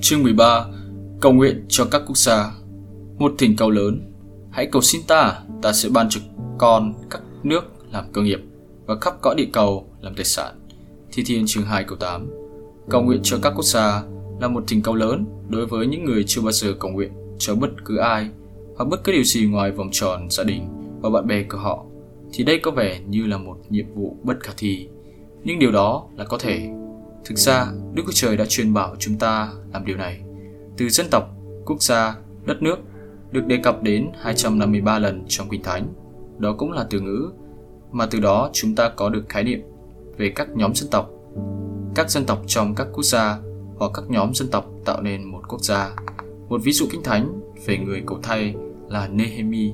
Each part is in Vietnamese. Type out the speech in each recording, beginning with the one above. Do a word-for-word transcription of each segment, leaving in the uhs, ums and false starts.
Chương mười ba. Cầu nguyện cho các quốc gia. Một thỉnh cầu lớn. Hãy cầu xin ta, ta sẽ ban cho con các nước làm cơ nghiệp và khắp cõi địa cầu làm tài sản. Thi Thiên chương hai câu tám. Cầu nguyện cho các quốc gia là một thỉnh cầu lớn đối với những người chưa bao giờ cầu nguyện cho bất cứ ai hoặc bất cứ điều gì ngoài vòng tròn gia đình và bạn bè của họ. Thì đây có vẻ như là một nhiệm vụ bất khả thi, nhưng điều đó là có thể. Thực ra, Đức Chúa Trời đã truyền bảo chúng ta làm điều này. Từ dân tộc, quốc gia, đất nước được đề cập đến hai trăm năm mươi ba lần trong Kinh Thánh. Đó cũng là từ ngữ mà từ đó chúng ta có được khái niệm về các nhóm dân tộc. Các dân tộc trong các quốc gia hoặc các nhóm dân tộc tạo nên một quốc gia. Một ví dụ Kinh Thánh về người cầu thay là Nehemi.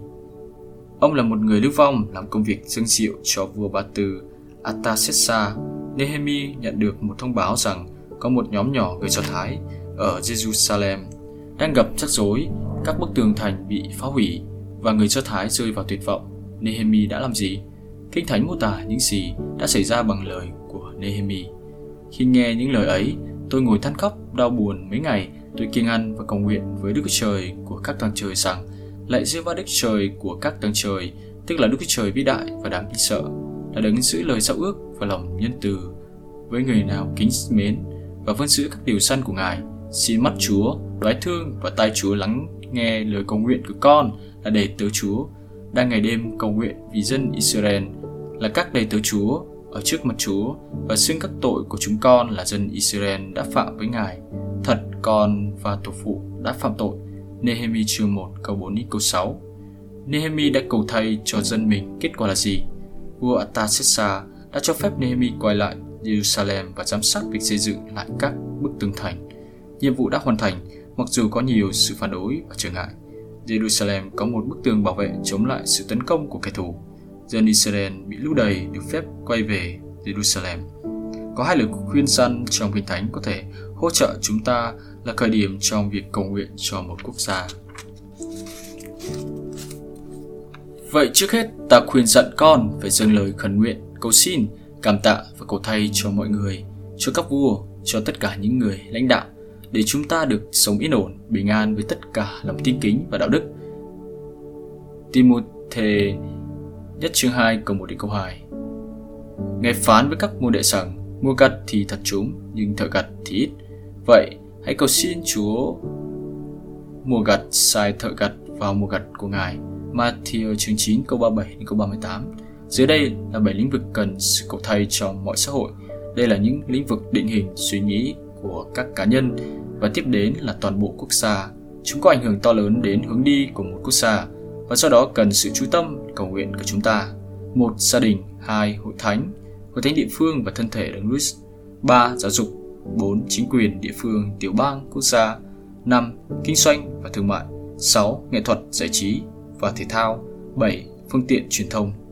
Ông là một người lưu vong làm công việc dâng rượu cho vua Ba Tư Artaxerxes. Nehemi nhận được một thông báo rằng có một nhóm nhỏ người Do Thái ở Jerusalem đang gặp rắc rối, các bức tường thành bị phá hủy và người Do Thái rơi vào tuyệt vọng. Nehemi đã làm gì? Kinh Thánh mô tả những gì đã xảy ra bằng lời của Nehemi. Khi nghe những lời ấy, tôi ngồi than khóc đau buồn mấy ngày. Tôi kiêng ăn và cầu nguyện với Đức Chúa Trời của các tầng trời rằng: lạy Giê-hô-va Đức Trời của các tầng trời, tức là Đức Chúa Trời vĩ đại và đáng kính sợ, đã đấng giữ lời giao ước và lòng nhân từ với người nào kính mến và vâng giữ các điều răn của Ngài. Xin mắt Chúa đoái thương và tai Chúa lắng nghe lời cầu nguyện của con là đầy tớ Chúa, đang ngày đêm cầu nguyện vì dân Israel, là các đầy tớ Chúa ở trước mặt Chúa, và xưng các tội của chúng con là dân Israel đã phạm với Ngài. Thật, con và tổ phụ đã phạm tội. Nehemi chương một câu bốn đến câu sáu. Nehemi đã cầu thay cho dân mình, kết quả là gì? Vua Artaxerxes đã cho phép Nehemi quay lại Jerusalem và giám sát việc xây dựng lại các bức tường thành. Nhiệm vụ đã hoàn thành, mặc dù có nhiều sự phản đối và trở ngại. Jerusalem có một bức tường bảo vệ chống lại sự tấn công của kẻ thù. Dân Israel bị lũ đầy được phép quay về Jerusalem. Có hai lời khuyên răn trong Kinh Thánh có thể hỗ trợ chúng ta là khởi điểm trong việc cầu nguyện cho một quốc gia. Vậy trước hết, ta khuyên dặn con phải dâng lời khẩn nguyện, cầu xin, cảm tạ và cầu thay cho mọi người, cho các vua, cho tất cả những người lãnh đạo, để chúng ta được sống yên ổn, bình an với tất cả lòng tin kính và đạo đức. Ti-mô-thê nhất chương hai câu một đến câu hai. Ngài phán với các môn đệ rằng: mua gặt thì thật chúng, nhưng thợ gặt thì ít. Vậy hãy cầu xin Chúa mùa gặt sai thợ gặt vào mùa gặt của Ngài. Ma-thi-ơ chương chín câu ba mươi bảy đến câu ba mươi tám. Dưới đây là bảy lĩnh vực cần sự cầu thay trong mọi xã hội. Đây là những lĩnh vực định hình suy nghĩ của các cá nhân, và tiếp đến là toàn bộ quốc gia. Chúng có ảnh hưởng to lớn đến hướng đi của một quốc gia, và do đó cần sự chú tâm cầu nguyện của chúng ta. Một, gia đình. Hai, hội thánh, hội thánh địa phương và thân thể Đấng Christ. Ba, giáo dục. Bốn, chính quyền địa phương, tiểu bang, quốc gia. Năm, kinh doanh và thương mại. Sáu, nghệ thuật, giải trí và thể thao. Bảy, phương tiện truyền thông.